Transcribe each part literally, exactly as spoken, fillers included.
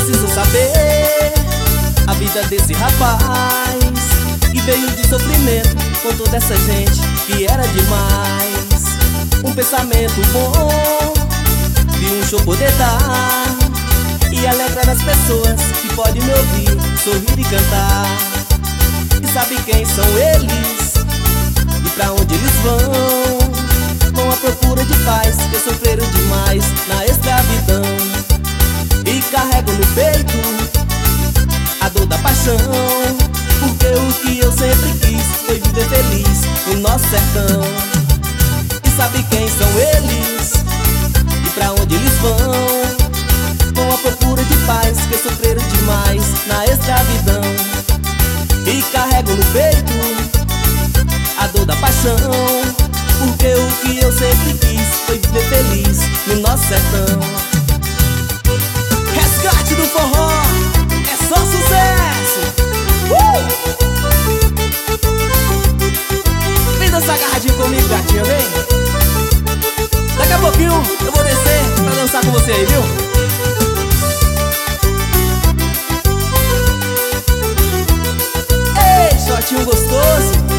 preciso saber a vida desse rapaz que veio de sofrimento com toda essa gente que era demais. Um pensamento bom de um show poder dar e alegrar as pessoas que podem me ouvir, sorrir e cantar. E sabe quem são eles e pra onde eles vão? Vão à procura de paz que sofreram demais na escravidão e carregam no peito a dor da paixão, porque o que eu sempre quis foi viver feliz no nosso sertão. E sabe quem são eles e pra onde eles vão? Vão à procura de paz que sofreram demais na escravidão e carregam no peito a dor da paixão, porque o que eu sempre quis foi viver feliz no nosso sertão. Resgate do forró é só sucesso! Uh! Vem dançar agarradinho comigo, gatinha, vem! Daqui a pouquinho eu vou descer pra dançar com você aí, viu? Ei, shortinho gostoso!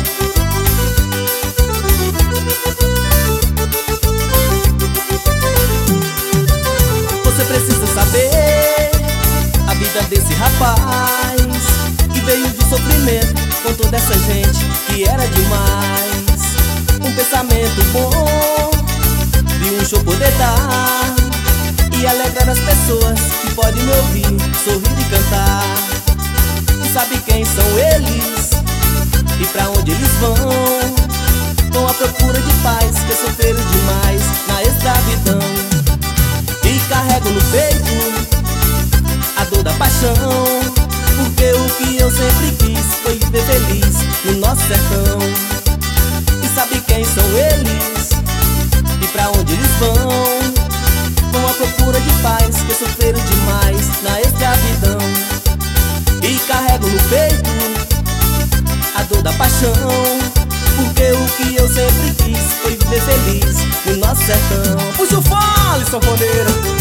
Você precisa saber a vida desse rapaz que veio de sofrimento com toda essa gente que era demais. Um pensamento bom de um show poder dar e alegrar as pessoas que podem me ouvir, sorrir e cantar. E sabe quem são eles e pra onde eles vão? Vão à procura de paz que sofreram demais na escravidão e carregam no peito a dor da paixão, porque o que eu sempre quis foi viver feliz no nosso sertão. E sabe quem são eles e pra onde eles vão? Vão à procura de paz que sofreram demais na escravidão e carregam no peito a dor da paixão, porque o que eu sempre quis foi viver feliz no nosso sertão. Puxa o fole, sanfoneiro!